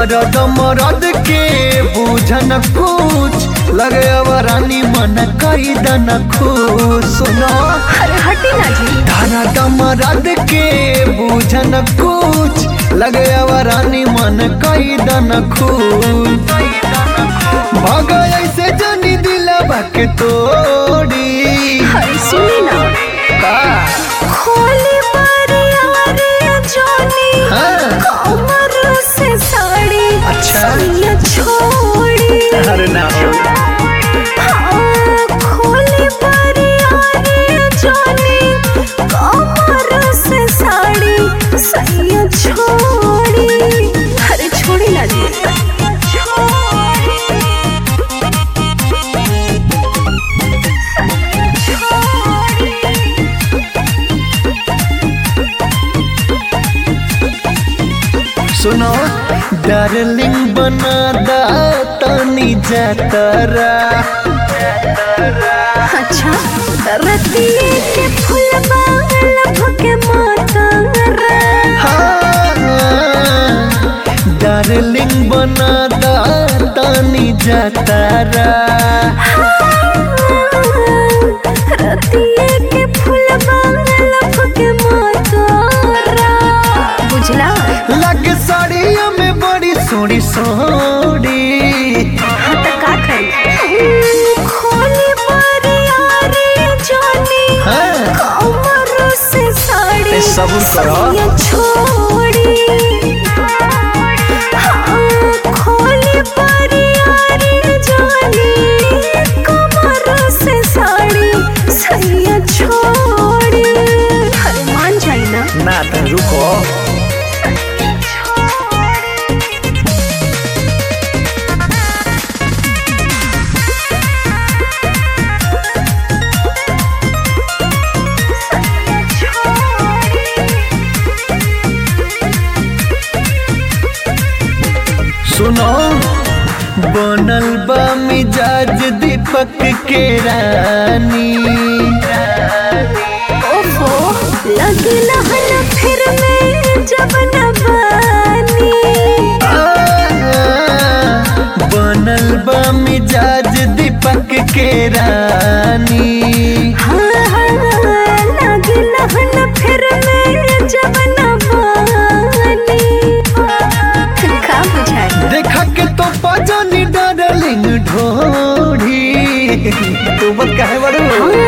दर्द मरद के बूझन कुछ लगे अब रानी मन कई दन खुश सुनो। अरे हटी ना जी। दर्द मरद के बूझन कुछ लगे अब रानी मन कई दन खुश भाग ऐसे जानी दिलवा के तोड़ी। अरे सुनी ना का खोली बारी जानी कमर से साड़ी अच्छा। सैया छोड़ी। अरे ना हो हाँ, खोली बारी जानी कमर से साड़ी सैया छोड़ी। अरे छोड़ी ना जी। सुनो डार्लिंग बना दा तनी जातरा। अच्छा रतिये के फुलवा लभ के मातरा। डार्लिंग बना दा तनी जातरा। रतिये के फुलवा लभ के मातरा। बुझला लग साड़िया में बड़ी सोड़ी सोड़ी। हाँ तो का करी खोली बारी जानी कमर से साड़ी सब्र करो। सैया छोड़ी। हाँ, खोली बारी जानी कमर से साड़ी सैया छोड़ी। अरे मान जाई ना। ना तो रुको सुनो बनल बा मिजाज दीपक के रानी। ओहो लगी लहन फिर में जब न बानी। बनल बा मिजाज दीपक के रानी। हाँ हाँ लगी लहन फिर में जब न बानी। का बुझाई देखा के तो पजानी डार्लिंग ढोढ़ी तू बत काहे बड़ू।